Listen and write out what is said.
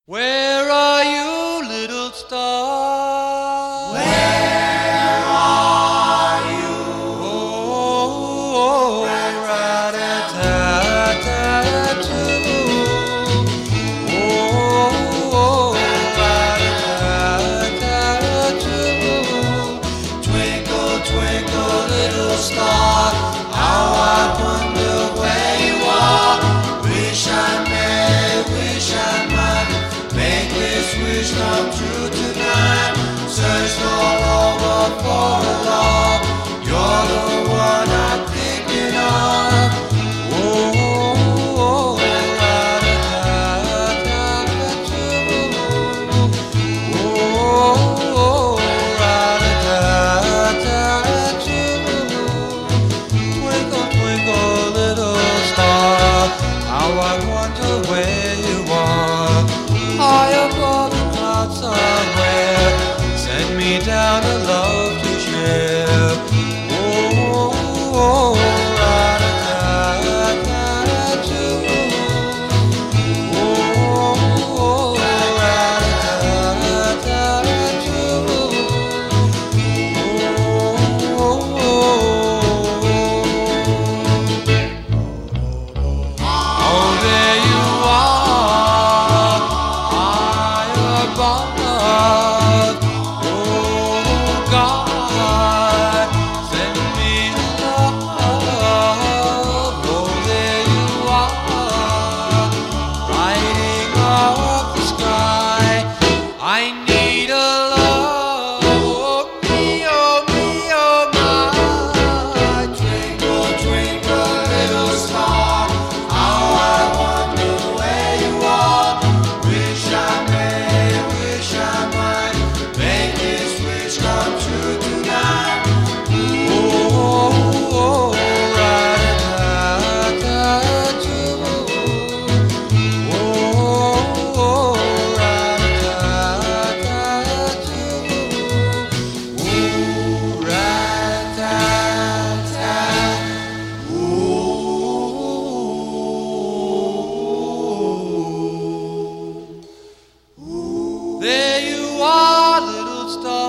Where are you, little star? Where are you? Oh, rat-a-tat-tat-too. Oh, rat-a-tat-tat-too. Twinkle, twinkle, little star, how I wonder where you are. Wish I may, wish I might make this wish come true tonight. Searched all over for a love, you're the one I'm thinking of. Oh, rat-a-tat-tat-too. Oh, rat-a-tat-tat-too. Twinkle, twinkle, little star, how I wonder where you are. High above the clouds somewhere, send me down a love to share. Oh, rat-a-tat-tat-too. Oh, oh, there you are, high above. Oh, God, send me love. Oh, there you are, lighting up the sky. I need a love. Oh, my. Twinkle, twinkle, little star, how I wonder where you are. Wish I may, wish I might make this wish come true tonight. Oh, rat-a-tat-tat-too. Oh, rat-a-tat-tat-too. Ooh, rat-tat-tat. Ooh. There you are, little star.